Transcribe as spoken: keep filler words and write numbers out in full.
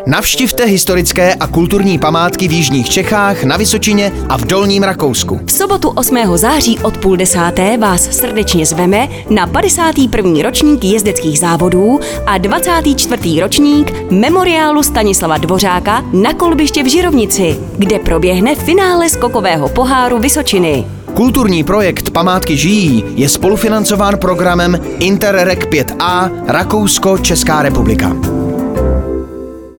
Navštivte historické a kulturní památky v jižních Čechách, na Vysočině a v Dolním Rakousku. V sobotu osmého září od půl desáté vás srdečně zveme na padesátý první ročník jezdeckých závodů a dvacátý čtvrtý ročník memoriálu Stanislava Dvořáka na kolbiště v Žirovnici, kde proběhne finále skokového poháru Vysočiny. Kulturní projekt Památky žijí je spolufinancován programem Interreg pět A Rakousko-Česká republika.